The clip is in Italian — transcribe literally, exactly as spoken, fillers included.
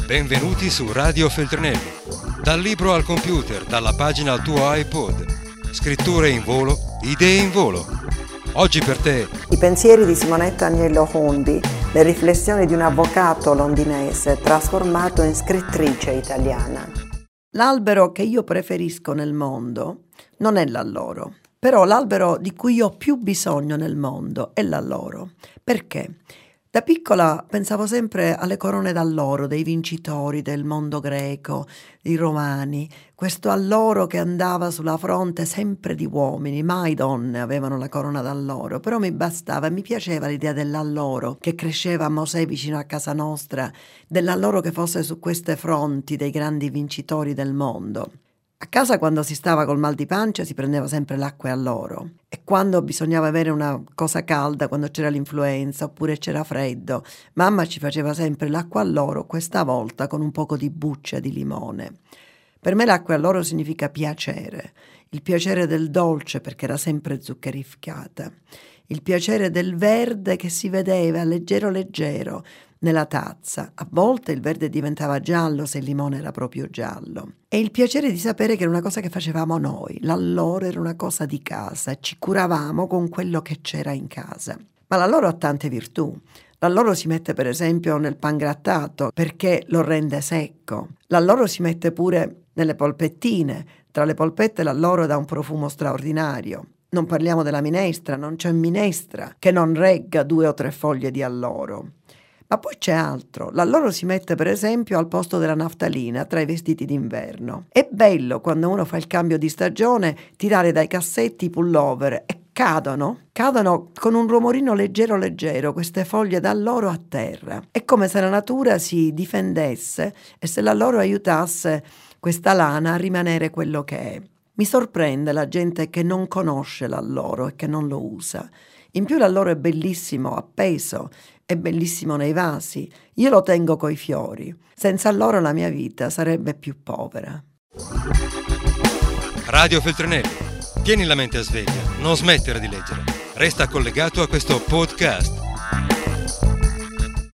Benvenuti su Radio Feltrinelli. Dal libro al computer, dalla pagina al tuo iPod. Scritture in volo, idee in volo. Oggi per te I pensieri di Simonetta Agnello Hundi, le riflessioni di un avvocato londinese trasformato in scrittrice italiana. L'albero che io preferisco nel mondo non è l'alloro, però l'albero di cui io ho più bisogno nel mondo è l'alloro. Perché? Da piccola pensavo sempre alle corone d'alloro dei vincitori del mondo greco, dei romani, questo alloro che andava sulla fronte sempre di uomini, mai donne avevano la corona d'alloro, però mi bastava, mi piaceva l'idea dell'alloro che cresceva a Mosè vicino a casa nostra, dell'alloro che fosse su queste fronti dei grandi vincitori del mondo. A casa quando si stava col mal di pancia si prendeva sempre l'acqua all'oro e quando bisognava avere una cosa calda, quando c'era l'influenza oppure c'era freddo, mamma ci faceva sempre l'acqua all'oro, questa volta con un poco di buccia di limone. Per me l'acqua all'oro significa piacere, il piacere del dolce perché era sempre zuccherificata, il piacere del verde che si vedeva leggero leggero nella tazza. A volte il verde diventava giallo se il limone era proprio giallo. E il piacere di sapere che era una cosa che facevamo noi. L'alloro era una cosa di casa, ci curavamo con quello che c'era in casa. Ma l'alloro ha tante virtù. L'alloro si mette per esempio nel pangrattato perché lo rende secco. L'alloro si mette pure nelle polpettine. Tra le polpette l'alloro dà un profumo straordinario. Non parliamo della minestra, non c'è minestra che non regga due o tre foglie di alloro. Ma poi c'è altro. L'alloro si mette per esempio al posto della naftalina tra i vestiti d'inverno. È bello quando uno fa il cambio di stagione tirare dai cassetti i pullover e cadono, cadono con un rumorino leggero leggero queste foglie d'alloro a terra. È come se la natura si difendesse e se l'alloro aiutasse questa lana a rimanere quello che è. Mi sorprende la gente che non conosce l'alloro e che non lo usa. In più l'alloro è bellissimo appeso, è bellissimo nei vasi. Io lo tengo coi fiori. Senza alloro la mia vita sarebbe più povera. Radio Feltrinelli. Tieni la mente a sveglia, non smettere di leggere. Resta collegato a questo podcast.